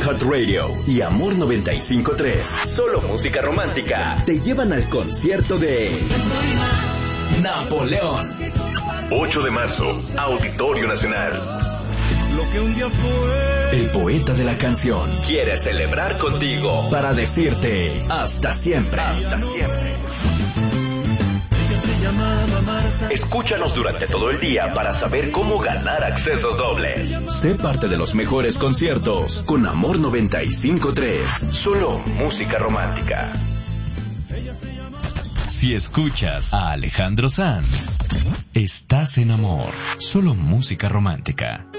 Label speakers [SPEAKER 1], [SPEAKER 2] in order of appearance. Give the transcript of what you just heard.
[SPEAKER 1] iHeartRadio y Amor 95.3, solo música romántica, te llevan al concierto de Napoleón. 8 de marzo, Auditorio Nacional.
[SPEAKER 2] Lo que un día fue.
[SPEAKER 1] El poeta de la canción quiere celebrar contigo para decirte hasta siempre. Hasta siempre. Escúchanos durante todo el día para saber cómo ganar accesos dobles. Sé parte de los mejores conciertos con Amor 95.3. Solo música romántica.
[SPEAKER 3] Si escuchas a Alejandro Sanz, estás en Amor. Solo música romántica.